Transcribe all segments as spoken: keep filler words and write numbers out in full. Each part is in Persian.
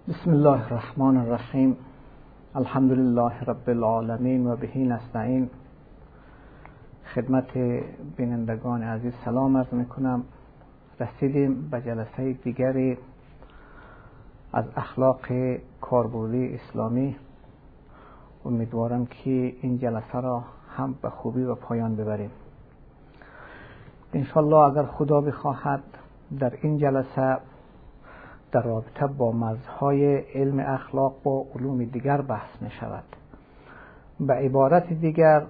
بسم الله الرحمن الرحیم. الحمد لله رب العالمین و به نستعین. خدمت بینندگان عزیز سلام عرض میکنم. رسیدیم به جلسه دیگری از اخلاق کاربردی اسلامی. امیدوارم که این جلسه را هم به خوبی و پایان ببریم. انشالله اگر خدا بخواهد در این جلسه در رابطه با مرزهای علم اخلاق و علوم دیگر بحث می شود. به عبارت دیگر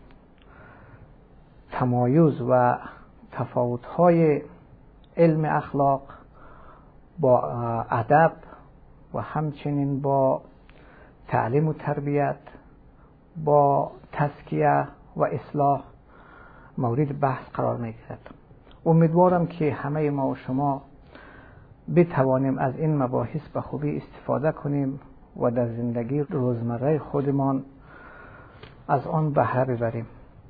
تمایز و تفاوت‌های علم اخلاق با ادب و همچنین با تعلیم و تربیت، با تزکیه و اصلاح مورد بحث قرار می گیرد. امیدوارم که همه ما و شما بتوانیم از این مباحث به خوبی استفاده کنیم و در زندگی روزمره خودمان از آن بهره ببریم.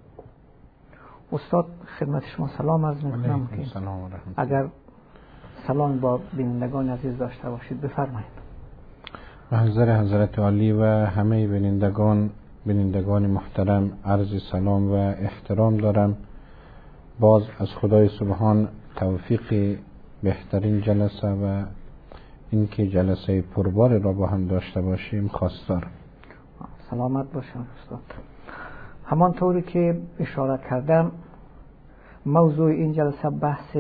استاد خدمت شما سلام عرض می‌کنم. اگر سلام با بینندگان عزیز داشته باشید بفرمایید. محضر حضرت عالی و همه بینندگان بینندگان محترم عرض سلام و احترام دارم. باز از خدای سبحان توفیق بهترین جلسه و اینکه جلسه پربار را با هم داشته باشیم خواستار. سلامت باشم استاد. همانطوری که اشاره کردم موضوع این جلسه بحث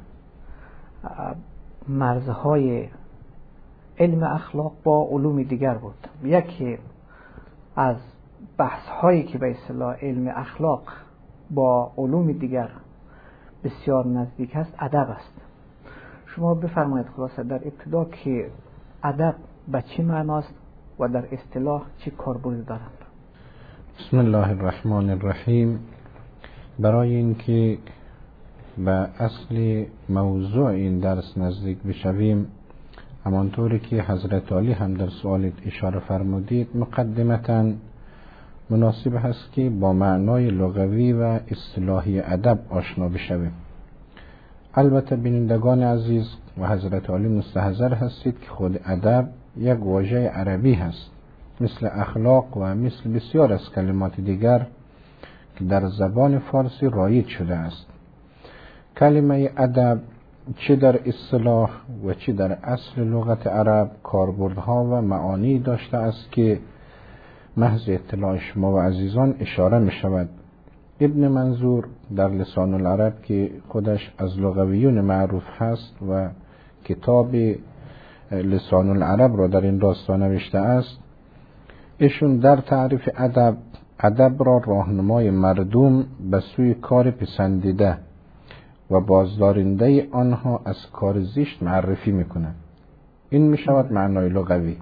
مرزهای علم اخلاق با علوم دیگر بود. یکی از بحث هایی که به اصطلاح علم اخلاق با علوم دیگر بسیار نزدیک است ادب است. شما بفرمایید خلاصه در ابتدا که ادب به چه معناست و در اصطلاح چه کاربردی دارند؟ بسم الله الرحمن الرحیم. برای اینکه به اصل موضوع این درس نزدیک بشویم، همانطوری که حضرت عالی هم در سوالت اشاره فرمودید، مقدمتاً مناسب هست که با معنای لغوی و اصطلاحی ادب آشنا بشویم. البته بینندگان عزیز و حضرت عالی مستحضر هستید که خود ادب یک واژه عربی هست، مثل اخلاق و مثل بسیار از کلمات دیگر که در زبان فارسی رایج شده است. کلمه ادب چه در اصطلاح و چه در اصل لغت عرب کاربردها و معانی داشته است که محض اطلاع شما و عزیزان اشاره می شود. ابن منظور در لسان العرب که خودش از لغویون معروف هست و کتاب لسان العرب را در این راستا نوشته است، ایشون در تعریف ادب ادب را راهنمای مردم به سوی کار پسندیده و بازدارنده آنها از کار زشت معرفی میکنه. این میشود معنای لغوی.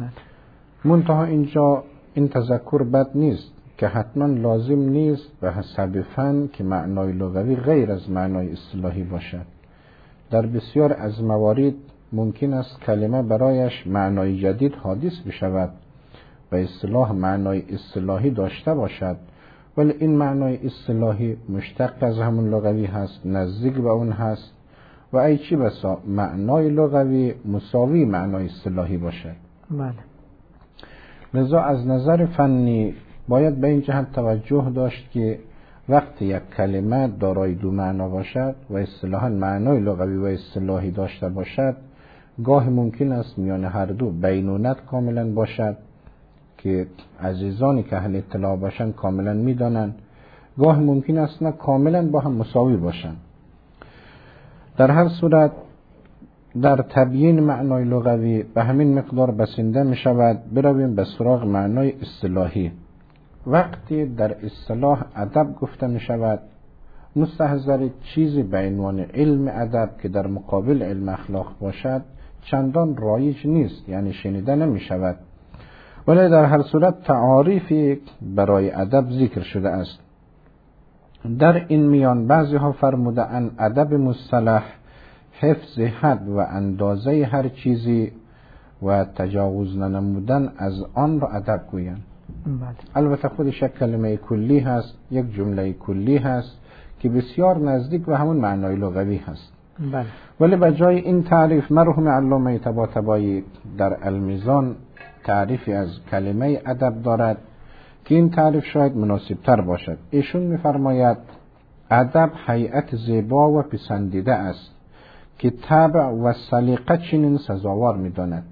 منتها اینجا این تذکر بد نیست که حتما لازم نیست به حسب فن که معنای لغوی غیر از معنای اصطلاحی باشد. در بسیار از موارد ممکن است کلمه برایش معنای جدید حادث بشود و اصطلاح معنای اصطلاحی داشته باشد، ولی این معنای اصطلاحی مشتق از همون لغوی هست، نزدیک به اون هست و ای چی بسا معنای لغوی مساوی معنای اصطلاحی باشد. بله. لذا از نظر فنی باید به این جهت توجه داشت که وقتی یک کلمه دارای دو معنا باشد و اصطلاحاً معنای لغوی و اصطلاحی داشته باشد، گاه ممکن است میان هر دو بینونت کاملا باشد که عزیزانی که اهل اطلاع باشند کاملا میدانند، گاه ممکن است نه کاملا با هم مساوی باشند. در هر صورت در تبیین معنای لغوی به همین مقدار بسنده می شود. برویم به سراغ معنای اصطلاحی. وقتی در اصطلاح ادب گفته می شود، مستحضر چیزی به عنوان علم ادب که در مقابل علم اخلاق باشد چندان رایج نیست، یعنی شنیده نمی شود، ولی در هر صورت تعاریفی برای ادب ذکر شده است. در این میان بعضی ها فرموده ان ادب مصطلح حفظ حد و اندازه هر چیزی و تجاوز ننمودن از آن را ادب گویند. البته خودش یک کلمه کلی هست، یک جمله کلی هست که بسیار نزدیک به همون معنای لغوی هست. بله. ولی به جای این تعریف مرحوم علامه طباطبایی در المیزان تعریفی از کلمه ادب دارد که این تعریف شاید مناسب تر باشد. ایشون می‌فرماید ادب هیئت زیبا و پسندیده است که طبع و سلیقه چنین سزاوار می‌داند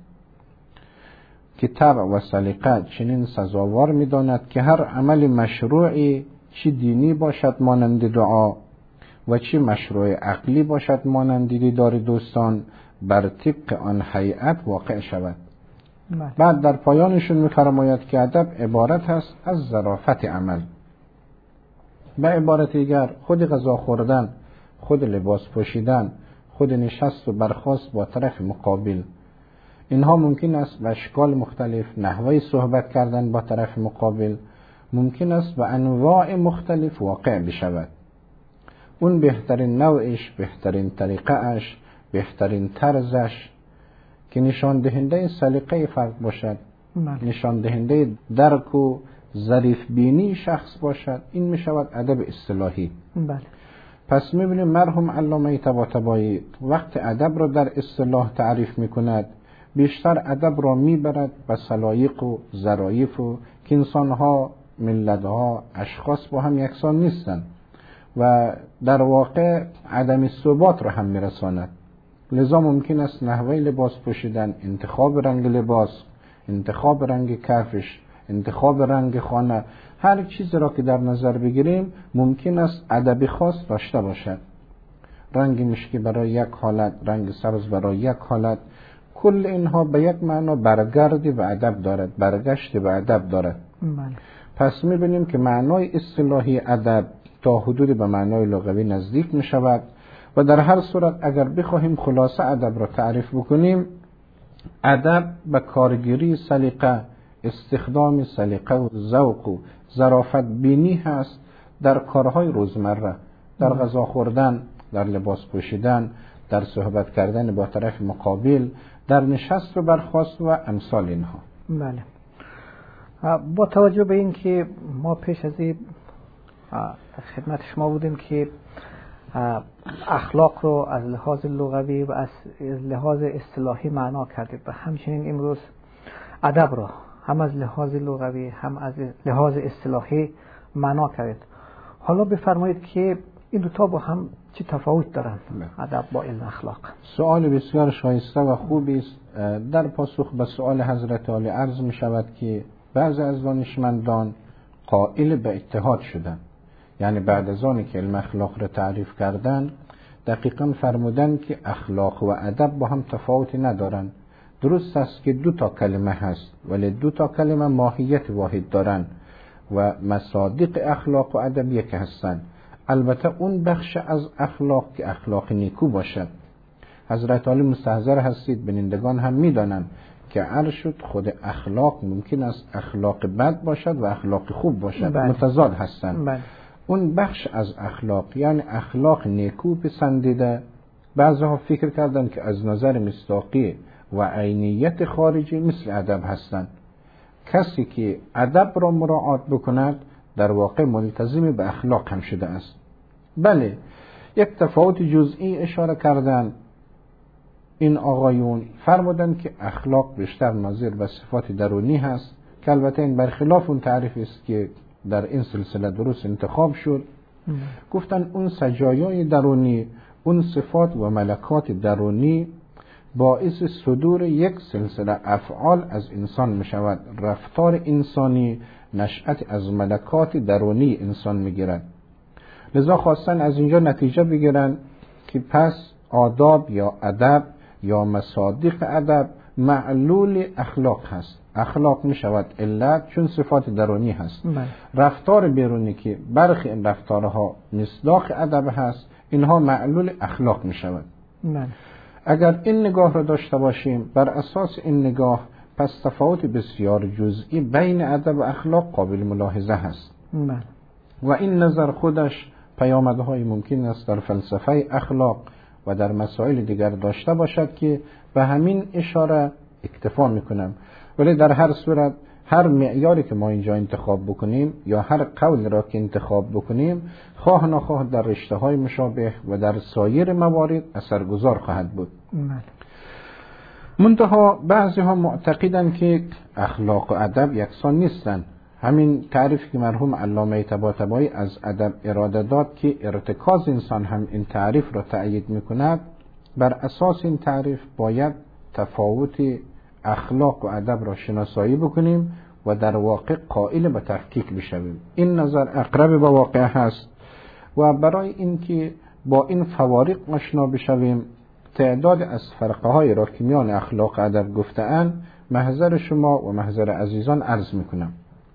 که طبع و سلیقه چنین سزاوار می‌داند که هر عمل مشروعی چی دینی باشد مانند دعا و چی مشروع عقلی باشد مانند دیدار دوستان بر طبق آن هیئت واقع شود. بله. بعد در پایانشون می‌فرماید که ادب عبارت است از ظرافت عمل. به عبارت دیگر خود غذا خوردن، خود لباس پوشیدن، خود نشست و برخاست با طرف مقابل، اینها ممکن است به اشکال مختلف، نحوه صحبت کردن با طرف مقابل ممکن است به انواع مختلف واقع بشود. اون بهترین نوعش، بهترین طریقه اش، بهترین طرزش که نشان دهنده سلیقه فرد باشد، بله. نشان دهنده درک و ظریف بینی شخص باشد، این می شود ادب اصطلاحی. بله. پس می بینیم مرحوم علامه طباطبایی وقت ادب را در اصطلاح تعریف می کند بیشتر ادب را می برد به سلایق و ظرایف و که انسانها، ملتها، اشخاص با هم یکسان نیستند و در واقع عدم ثبات را هم می رساند. لذا ممکن است نحوه لباس پوشیدن، انتخاب رنگ لباس، انتخاب رنگ کفش، انتخاب رنگ خانه، هر چیز را که در نظر بگیریم ممکن است ادب خاص داشته باشد. رنگ مشکی برای یک حالت، رنگ سبز برای یک حالت، کل اینها به یک معنا برگردی به ادب دارد، برگشت به ادب دارد. بله. پس می‌بینیم که معنای اصطلاحی ادب تا حدود به معنای لغوی نزدیک می شود و در هر صورت اگر بخواهیم خلاصه ادب را تعریف بکنیم، ادب به کارگیری سلیقه، استخدام سلیقه و ذوق و ظرافت بینی هست در کارهای روزمره، در غذا خوردن، در لباس پوشیدن، در صحبت کردن با طرف مقابل، در نشست و برخاست و امثال اینها. بله. با توجه به این که ما پیش از این خدمت شما بودیم که اخلاق رو از لحاظ لغوی و از لحاظ اصطلاحی معنا کردید و همچنین امروز ادب رو هم از لحاظ لغوی هم از لحاظ اصطلاحی معنا کردید. حالا بفرمایید که این دوتا با هم چه تفاوت دارند، ادب با علم اخلاق؟ سوال بسیار شایسته و خوبی است. در پاسخ به سوال حضرت عالی عرض می شود که بعضی از دانشمندان قائل به اتحاد شدند، یعنی بعد از آنی که علم اخلاق را تعریف کردند دقیقاً فرمودن که اخلاق و ادب با هم تفاوتی ندارند. درست است که دو تا کلمه هست ولی دو تا کلمه ماهیت واحد دارند و مصادیق اخلاق و ادب یک هستند. البته اون بخش از اخلاق که اخلاق نیکو باشد. حضرت علی مستحضر هستید، بینندگان هم میدانند که عرشت خود اخلاق ممکن است اخلاق بد باشد و اخلاق خوب باشد، بله. متضاد هستند. بله. اون بخش از اخلاق یعنی اخلاق نیکو پسندیده، بعضها فکر کردن که از نظر مصداقی و عینیت خارجی مثل ادب هستند. کسی که ادب را مراعات بکند در واقع ملتزم به اخلاق هم شده است. بله، یک تفاوت جزئی اشاره کردن این آقایون، فرمودن که اخلاق بیشتر ناظر به صفات درونی هست که البته این برخلاف اون تعریف است که در این سلسله درست انتخاب شد. ام. گفتن اون سجایای درونی، اون صفات و ملکات درونی باعث صدور یک سلسله افعال از انسان می شود. رفتار انسانی نشأت از ملکات درونی انسان می گیرد. لذا خواستن از اینجا نتیجه بگیرن که پس آداب یا ادب یا مصادیق ادب معلول اخلاق هست. اخلاق می شود علت چون صفات درونی هست. بله. رفتار بیرونی که برخی این رفتارها مصداق ادب هست، اینها معلول اخلاق می شود. بله. اگر این نگاه را داشته باشیم، بر اساس این نگاه پس تفاوت بسیار جزئی بین ادب و اخلاق قابل ملاحظه هست. بله. و این نظر خودش پیامدهای ممکن است در فلسفه اخلاق و در مسائل دیگر داشته باشد که به همین اشاره اکتفا میکنم. ولی در هر صورت هر معیاری که ما اینجا انتخاب بکنیم یا هر قول را که انتخاب بکنیم خواه نخواه در رشته های مشابه و در سایر موارد اثرگذار خواهد بود. منتها بعضی ها معتقدند که اخلاق و ادب یکسان نیستند. همین تعریفی که مرحوم علامه طباطبایی از ادب اراده داد که ارتکاز انسان هم این تعریف را تأیید میکند، بر اساس این تعریف باید تفاوت اخلاق و ادب را شناسایی بکنیم و در واقع قائل به تفکیک بشویم. این نظر اقرب به واقع هست و برای اینکه با این فوارق آشنا بشویم تعداد از فرقه های را که میان اخلاق و ادب گفته‌اند محضر شما و محضر عزیزان عرض میکنم.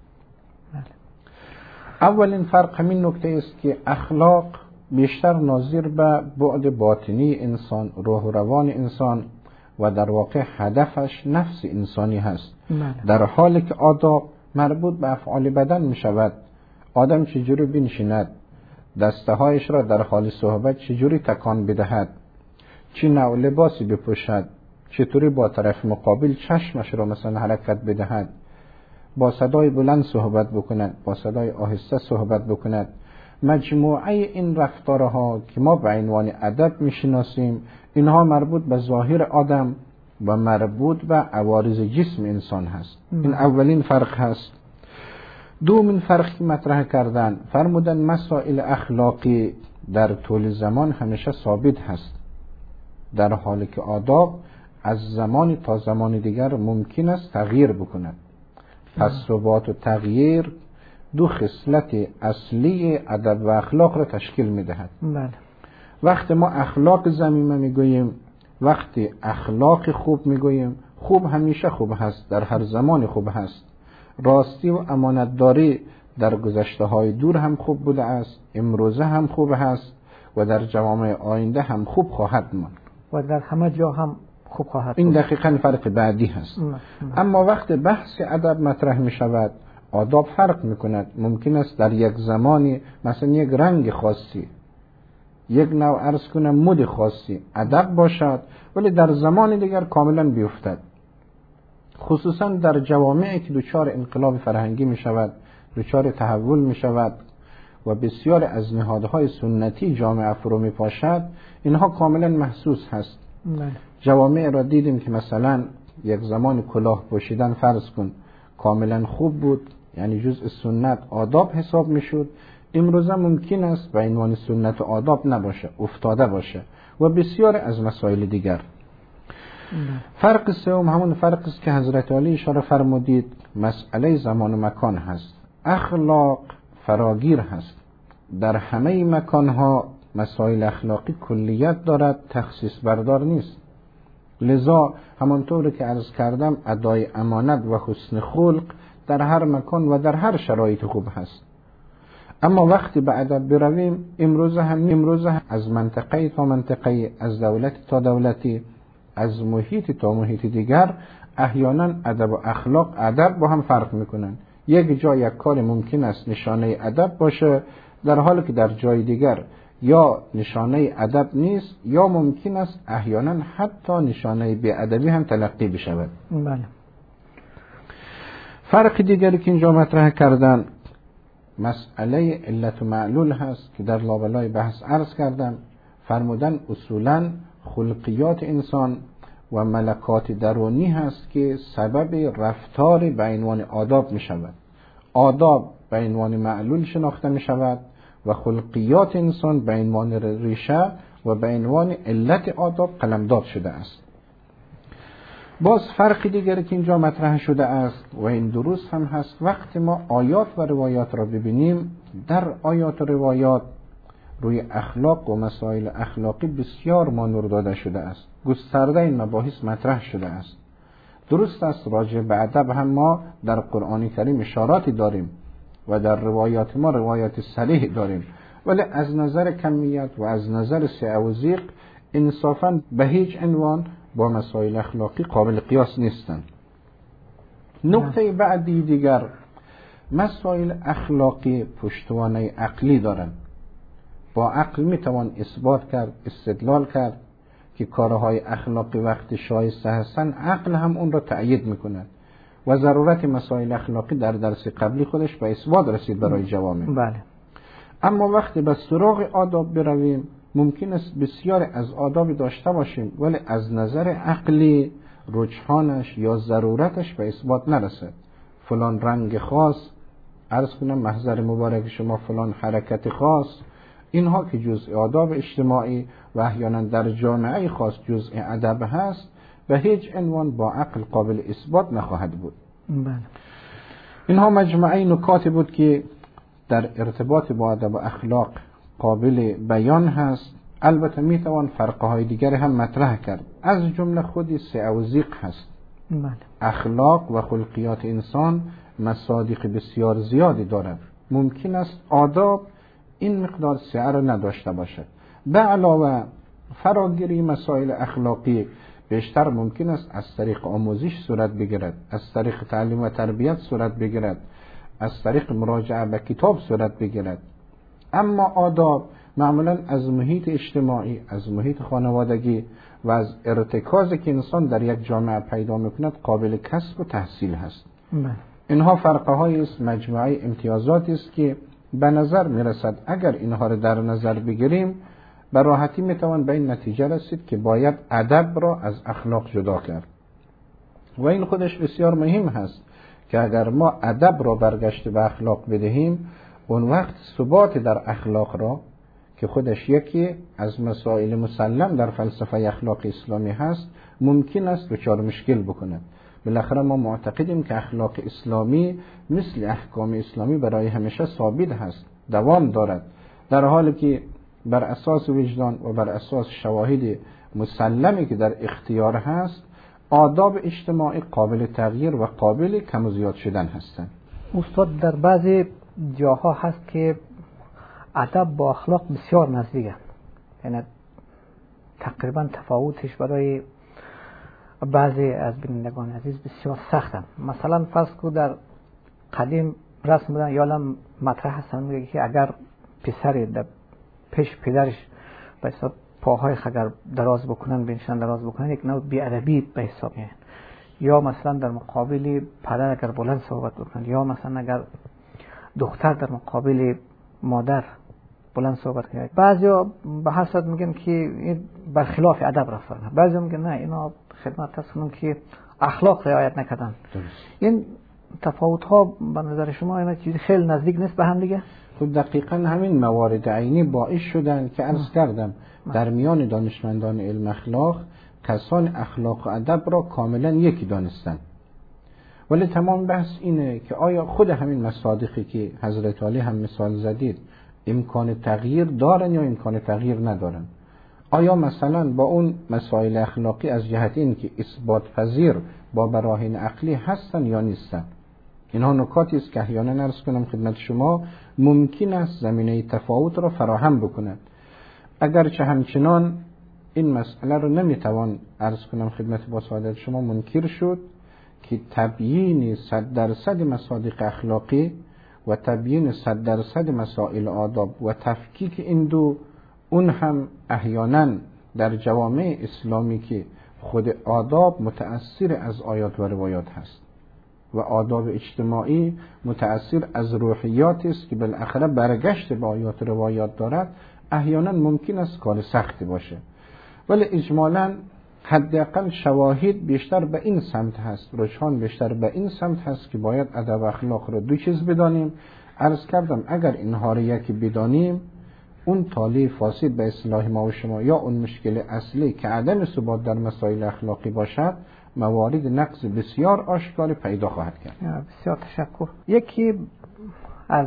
اولین فرق همین نکته است که اخلاق بیشتر ناظر به بعد باطنی انسان، روح و روان انسان و در واقع هدفش نفس انسانی هست. در حالی که آداب مربوط به افعال بدن می شود. آدم چجوری بنشیند، دسته هایش را در حال صحبت چجوری تکان بدهد، چه نوع لباسی بپوشد، چطوری با طرف مقابل چشمش را مثلا حرکت بدهد، با صدای بلند صحبت بکند، با صدای آهسته صحبت بکند. مجموعه این رفتارها که ما به عنوان ادب میشناسیم، اینها مربوط به ظاهر آدم و مربوط به عوارض جسم انسان هست. این اولین فرق هست. دومین فرق که مطرح کردن فرمودن مسائل اخلاقی در طول زمان همیشه ثابت هست، در حالی که آداب از زمان تا زمان دیگر ممکن است تغییر بکند. پس ثبات و تغییر دو خصلت اصلی ادب و اخلاق را تشکیل می‌دهد. بله. وقتی ما اخلاق ذمیمه میگوییم، وقتی اخلاق خوب میگوییم، خوب همیشه خوب هست، در هر زمان خوب هست. راستی و امانتداری در گذشته های دور هم خوب بوده است، امروزه هم خوب هست و در جوامع آینده هم خوب خواهد ماند و در همه جا هم خوب خواهد. این دقیقاً فرق بعدی هست. نه. نه. اما وقت بحث ادب مطرح می شود، آداب فرق می کند. ممکن است در یک زمانی مثلا یک رنگ خاصی، یک نوع عرض کنم مد خاصی ادب باشد، ولی در زمان دیگر کاملا بیفتد. خصوصا در جوامعی که دچار انقلاب فرهنگی می شود، دچار تحول می شود و بسیار از نهادهای سنتی جامعه فرو می پاشد، اینها کاملا محسوس هست. نه. جوامع را دیدیم که مثلا یک زمان کلاه پوشیدن فرض کن کاملا خوب بود، یعنی جزء سنت آداب حساب می شد. امروزه ممکن است به عنوان سنت و آداب نباشه، افتاده باشه و بسیار از مسائل دیگر. فرق سوم همون فرق است که حضرت علی اشاره فرمودید، مسئله زمان و مکان هست. اخلاق فراگیر هست، در همه مکانها مسائل اخلاقی کلیت دارد، تخصیص بردار نیست. لذا همانطور که عرض کردم ادای امانت و حسن خلق در هر مکان و در هر شرایط خوب هست. اما وقتی به ادب برویم، امروزه هم امروزه از منطقه تا منطقه، از دولت تا دولتی، از محیط تا محیط دیگر، احیانا ادب و اخلاق ادب با هم فرق میکنن. یک جا یک کار ممکن است نشانه ادب باشه، در حالی که در جای دیگر یا نشانه ادب نیست یا ممکن است احیانا حتی نشانه بی‌ادبی هم تلقی بشود. بله. فرق دیگری که اینجا مطرح کردن مسئله علت و معلول هست که در لابلای بحث عرض کردم. فرمودن اصولا خلقیات انسان و ملکات درونی هست که سبب رفتار به عنوان آداب می شود. آداب به عنوان معلول شناخته می شود و خلقیات انسان به عنوان ریشه و به عنوان علت آداب قلمداد شده است. باز فرق دیگری که اینجا مطرح شده است و این درست هم هست، وقتی ما آیات و روایات را ببینیم، در آیات و روایات روی اخلاق و مسائل اخلاقی بسیار مانور داده شده است. گسترده این مباحث مطرح شده است. درست است راجع به ادب هم ما در قرآن کریم اشاراتی داریم و در روایات ما روایات صریح داریم، ولی از نظر کمیت و از نظر سعه و ضیق انصافاً به هیچ عنوان با مسائل اخلاقی قابل قیاس نیستند. نکته بعدی دیگر، مسائل اخلاقی پشتوانه عقلی دارند. با عقل میتوان اثبات کرد، استدلال کرد که کارهای اخلاقی وقتی شایسته هستند، عقل هم اون را تأیید میکند. و ضرورت مسائل اخلاقی در درس قبلی خودش به اثبات رسید برای جوامع. بله. اما وقتی به سراغ آداب برویم ممکن است بسیار از آدابی داشته باشیم ولی از نظر عقلی رجحانش یا ضرورتش به اثبات نرسد. فلان رنگ خاص، عرض کنم محضر مبارک شما، فلان حرکت خاص، اینها که جزء آداب اجتماعی و احیانا در جامعه خاص جزء ادب هست به هیچ عنوان با عقل قابل اثبات نخواهد بود. بله. اینها مجموعه نکاتی بود که در ارتباط با ادب و اخلاق قابل بیان هست. البته میتوان فرقه های دیگر هم مطرح کرد، از جمله خودی سعوزیق هست. بله. اخلاق و خلقیات انسان مصادیق بسیار زیادی دارد. ممکن است آداب این مقدار سعه را نداشته باشد. به علاوه فراگیری مسائل اخلاقی بیشتر ممکن است از طریق آموزش صورت بگیرد، از طریق تعلیم و تربیت صورت بگیرد، از طریق مراجعه به کتاب صورت بگیرد. اما آداب معمولا از محیط اجتماعی، از محیط خانوادگی و از ارتکازی که انسان در یک جامعه پیدا میکند قابل کسب و تحصیل هست. بله. اینها فرقه های است، مجموعه امتیازاتی است که به نظر میرسد اگر اینها را در نظر بگیریم به راحتی میتوان به این نتیجه رسید که باید ادب را از اخلاق جدا کرد. و این خودش بسیار مهم هست که اگر ما ادب را برگشت به اخلاق بدهیم اون وقت ثبات در اخلاق را که خودش یکی از مسائل مسلم در فلسفه اخلاق اسلامی هست ممکن است دچار مشکل بکند. بالاخره ما معتقدیم که اخلاق اسلامی مثل احکام اسلامی برای همیشه ثابت هست، دوام دارد، در حالی که بر اساس وجدان و بر اساس شواهد مسلمی که در اختیار هست آداب اجتماعی قابل تغییر و قابل کم و زیاد شدن هستند. استاد در بعضی جاها هست که ادب با اخلاق بسیار نزدیکه، یعنی تقریبا تفاوتش برای بعضی از بینندگان عزیز بسیار سخته. مثلا فرض کو در قدیم رسم بودن یالم مطرح هستن میگه که اگر پسری در پیش پدرش به حساب پاهای اگر دراز بکنن بنشن دراز بکنن یک نوع بی‌ادبی به حساب میاد، یا مثلا در مقابل پدر اگر بلند صحبت بکنن، یا مثلا اگر دختر در مقابل مادر بلند صحبت کنه. بعضیا به هر صورت میگن که این برخلاف ادب رفتار کنه، بعضیا میگن نه اینا خدمت هستن که اخلاق رعایت نکردن. این تفاوت ها به نظر شما اینا چیزی خیلی نزدیک نیست به هم دیگه؟ خب دقیقاً همین موارد عینی باعث شدن که عرض کردم در میان دانشمندان علم اخلاق کسان اخلاق و ادب را کاملا یکی دانستند. ولی تمام بحث اینه که آیا خود همین مصادیقی که حضرت علی هم مثال زدید امکان تغییر دارن یا امکان تغییر ندارن؟ آیا مثلا با اون مسائل اخلاقی از جهت این که اثبات پذیر با براهین عقلی هستن یا نیستن؟ اینها نکاتی است که احیانا عرض کنم خدمت شما ممکن است زمینه تفاوت را فراهم بکند. اگرچه همچنان این مسئله رو نمیتوان عرض کنم خدمت با سعادت شما منکر شد که تبیین صد درصد مصادیق اخلاقی و تبیین صد درصد مسائل آداب و تفکیک این دو اون هم احیانا در جوامع اسلامی که خود آداب متأثر از آیات و روایات هست و آداب اجتماعی متأثر از روحیات است که بالاخره برگشت به آیات و روایات دارد، احیانا ممکن است کار سختی باشه. ولی اجمالاً حداقل شواهد بیشتر به این سمت هست، رجحان بیشتر به این سمت هست که باید ادب و اخلاق رو دو چیز بدانیم. عرض کردم اگر اینها رو یکی بدانیم اون تالی فاسد به اصطلاح ما و شما یا اون مشکل اصلی که عدم ثبات در مسائل اخلاقی باشد موارد نقص بسیار آشکار پیدا خواهد کرد. بسیار تشکر. یکی از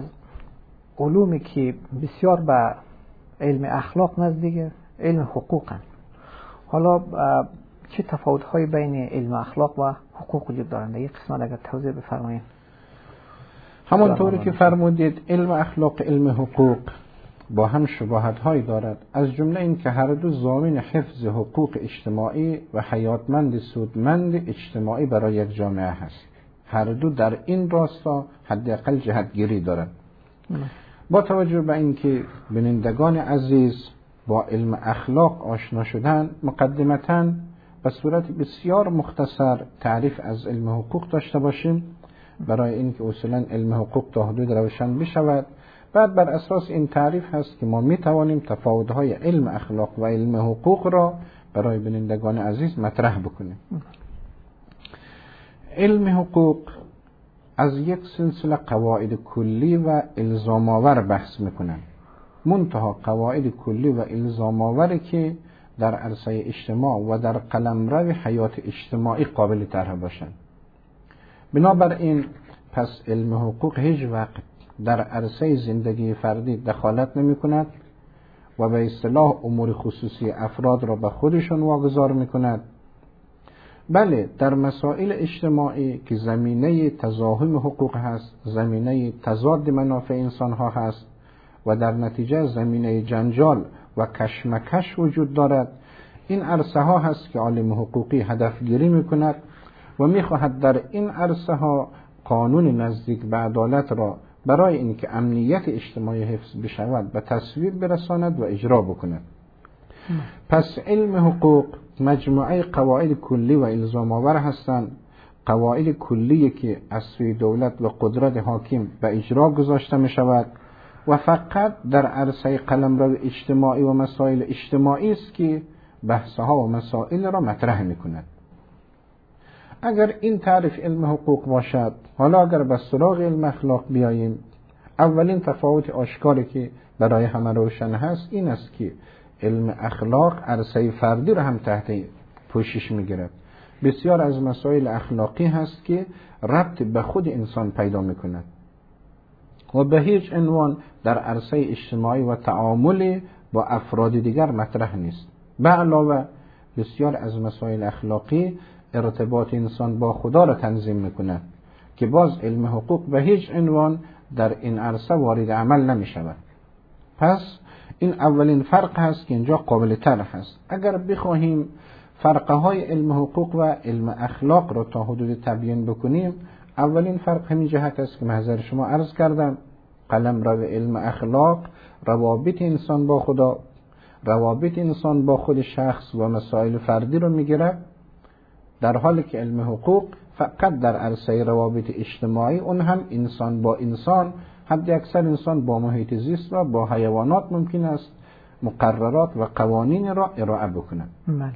علومی که بسیار به علم اخلاق نزدیکه علم حقوق هست. حالا چه تفاوت‌هایی بین علم اخلاق و حقوق وجود دارند؟ یک قسمت اگر توضیح بفرمایید. همانطوری که فرمودید علم اخلاق علم حقوق با هم شباهت‌هایی دارد، از جمله این که هر دو ضامن حفظ حقوق اجتماعی و حیاتمند سودمند اجتماعی برای یک جامعه هست. هر دو در این راستا حداقل جهتگیری دارد. با توجه به اینکه بینندگان عزیز با علم اخلاق آشنا شدن، مقدمتاً به صورت بسیار مختصر تعریف از علم حقوق داشته باشیم برای اینکه اصولا علم حقوق تا حدود روشن بشود. بعد بر اساس این تعریف هست که ما می توانیم تفاوت‌های علم اخلاق و علم حقوق را برای بینندگان عزیز مطرح بکنیم. علم حقوق از یک سلسله قواعد کلی و الزام آور بحث میکنن، منتها قواعد کلی و الزام آوری که در عرصه اجتماع و در قلمرو حیات اجتماعی قابل طرح باشند. بنابراین پس علم حقوق هیچ وقت در عرصه زندگی فردی دخالت نمی کند و به اصطلاح امور خصوصی افراد را به خودشون واگذار می کند، بله در مسائل اجتماعی که زمینه تزاحم حقوق هست، زمینه تضاد منافع انسان ها هست و در نتیجه زمینه جنجال و کشمکش وجود دارد، این عرصه ها هست که عالم حقوقی هدف گیری می کند و می خواهد در این عرصه ها قانون نزدیک به عدالت را برای اینکه امنیت اجتماعی حفظ بشود به تصویب برساند و اجرا بکند. پس علم حقوق مجموعه قواعد کلی و الزام آور هستند، قواعد کلی که از سوی دولت و قدرت حاکم به اجرا گذاشته می شود و فقط در عرصه قلمرو اجتماعی و مسائل اجتماعی است که بحثها و مسائل را مطرح می کند. اگر این تعریف علم حقوق باشد، حالا اگر به سراغ علم اخلاق بیاییم، اولین تفاوت آشکاری که برای همه روشن هست این است که علم اخلاق عرصه فردی را هم تحت پوشش میگیرد. بسیار از مسائل اخلاقی هست که ربط به خود انسان پیدا میکند و به هیچ عنوان در عرصه اجتماعی و تعامل با افراد دیگر مطرح نیست. به علاوه بسیار از مسائل اخلاقی ارتباط انسان با خدا را تنظیم میکند که باز علم حقوق به هیچ عنوان در این عرصه وارد عمل نمی شود. پس این اولین فرق هست که اینجا قابل طرح هست. اگر بخواهیم فرقهای علم حقوق و علم اخلاق را تا حدود تبیین بکنیم، اولین فرق همین جهت است که محضر شما عرض کردم، قلمرو علم اخلاق روابط انسان با خدا، روابط انسان با خود شخص و مسائل فردی رو میگیره، در حالی که علم حقوق فقط در عرصه روابط اجتماعی، اون هم انسان با انسان، حد اکثر انسان با محیط زیست و با حیوانات ممکن است مقررات و قوانین را ارائه بکنند. بله.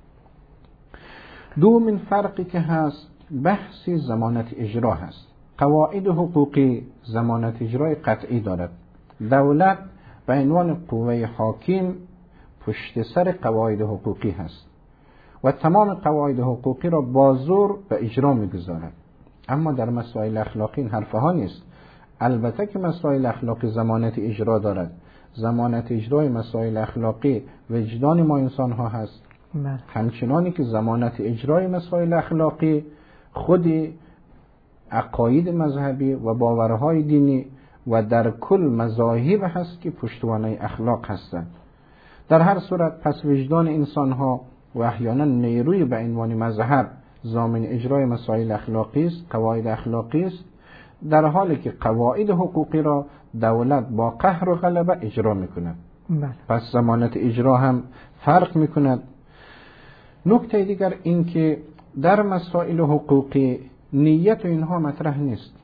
دومین فرقی که هست بحث ضمانت اجرا هست. قواعد حقوقی ضمانت اجرای قطعی دارد. دولت به عنوان قوه حاکم پشت سر قواعد حقوقی هست و تمام قواعد حقوقی را با زور به اجرا می‌گذارد. اما در مسائل اخلاقی این حرفها نیست. البته که مسائل اخلاقی ضمانت اجرا دارد. ضمانت اجرای مسائل اخلاقی وجدان ما انسان ها هست. بله. همچنانی که ضمانت اجرای مسائل اخلاقی خود عقاید مذهبی و باورهای دینی و در کل مذاهب هست که پشتوانه اخلاق هستند. در هر صورت پس وجدان انسان ها و احیانا نیروی به عنوان مذهب ضامن اجرای مسائل اخلاقی است، قواعد اخلاقی است، در حالی که قواعد حقوقی را دولت با قهر و غلبه اجرا میکند. بله. پس ضمانت اجرا هم فرق میکند. نکته دیگر این که در مسائل حقوقی نیت اینها مطرح نیست.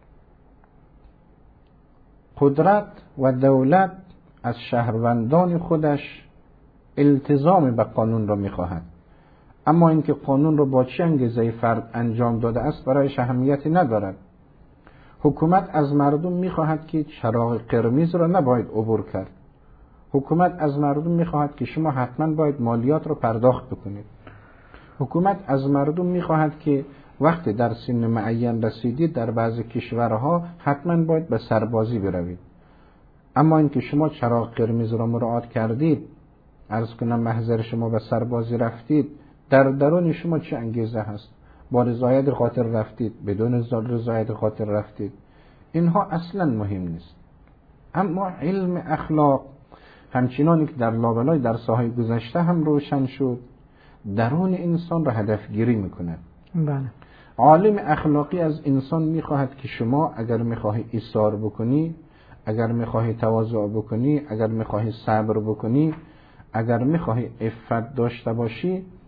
قدرت و دولت از شهروندان خودش التزام به قانون را میخواهد، اما اینکه قانون را با چه انگیزه فرد انجام داده است برایش اهمیتی ندارد. حکومت از مردم میخواهد که چراغ قرمز را نباید عبور کرد. حکومت از مردم میخواهد که شما حتما باید مالیات را پرداخت بکنید. حکومت از مردم میخواهد که وقتی در سن معین رسیدید در بعضی کشورها حتما باید به سربازی بروید. اما اینکه شما چراغ قرمز را مراعات کردید، عرض کنم محضر شما به سربازی رفتید، در درون شما چه انگیزه هست؟ با رضایت خاطر رفتید، بدون رضایت خاطر رفتید، اینها اصلا مهم نیست. اما علم اخلاق همچنانی که در لابلای در ساحه گذشته هم روشن شد، درون انسان را هدف گیری میکند. بله. عالم اخلاقی از انسان میخواهد که شما اگر میخواهی ایثار بکنی، اگر میخواهی تواضع بکنی، اگر میخواهی صبر بکنی، اگر میخواهی عفت داشته باشی،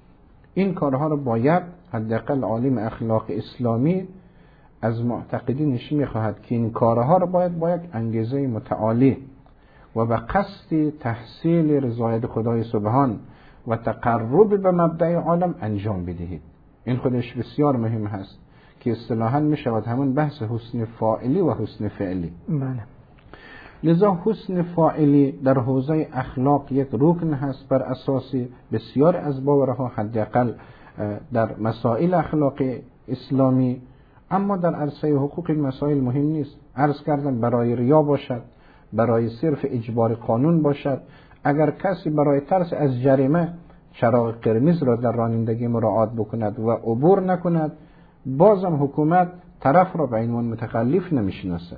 این کارها رو باید حداقل عالم اخلاق اسلامی از معتقدینش میخواهد که این کارها رو باید باید انگیزه متعالی و به قصد تحصیل رضایت خدای سبحان و تقرب به مبدأ عالم انجام بدهید. این خودش بسیار مهم هست که اصطلاحاً می شود همون بحث حسن فاعلی و حسن فعلی. بله. لذا حسن فاعلی در حوزه اخلاق یک رکن هست بر اساس بسیار از باورها، حداقل در مسائل اخلاق اسلامی، اما در عرصه حقوق این مسائل مهم نیست. عرض کردم برای ریا باشد، برای صرف اجبار قانون باشد، اگر کسی برای ترس از جریمه چراغ قرمز را در رانندگی مراعات بکند و عبور نکند، بازم حکومت طرف را به عنوان متخلف نمیشناسد.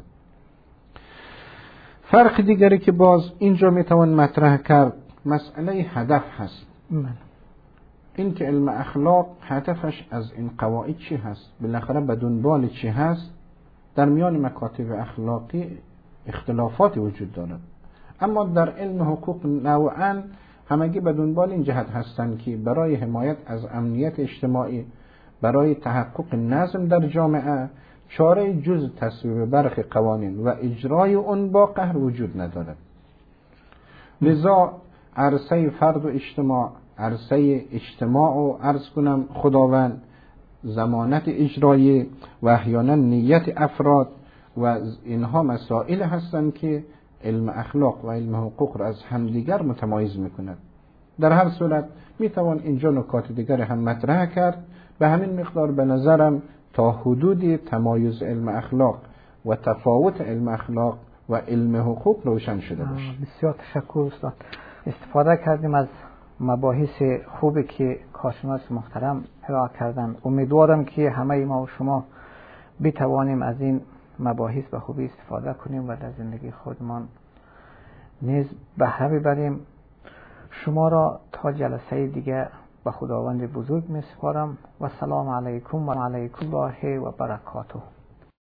فرق دیگری که باز اینجا میتوان مطرح کرد مسئله هدف هست. من. این که علم اخلاق هدفش از این قواعد چی هست، بالاخره به دنبال چی هست. در میان مکاتب اخلاقی اختلافات وجود دارد، اما در علم حقوق نوعاً همگی به دنبال این جهت هستند که برای حمایت از امنیت اجتماعی، برای تحقق نظم در جامعه، چاره جز تصویب برخی قوانین و اجرای اون با قهر وجود ندارد. لذا عرصه فرد و اجتماع، عرصه اجتماع و عرض کنم خداوند، ضمانت اجرایی و احیانا نیت افراد و اینها مسائل هستند که علم اخلاق و علم حقوق را از همدیگر متمایز میکند. در هر صورت میتوان اینجا نکات دیگر هم مطرح کرد. به همین مقدار به نظرم تا حدودی تمایز علم اخلاق و تفاوت علم اخلاق و علم حقوق روشن شده باشه. بسیار تشکر استاد. استفاده کردیم از مباحث خوبی که کارشناس محترم ارائه کردن. امیدوارم که همه ما و شما بتوانیم از این مباحث به خوبی استفاده کنیم و در زندگی خودمان نیز بهره ببریم. شما را تا جلسه دیگه به خداوند بزرگ می سپارم و سلام علیکم و علیکم الله و برکاته.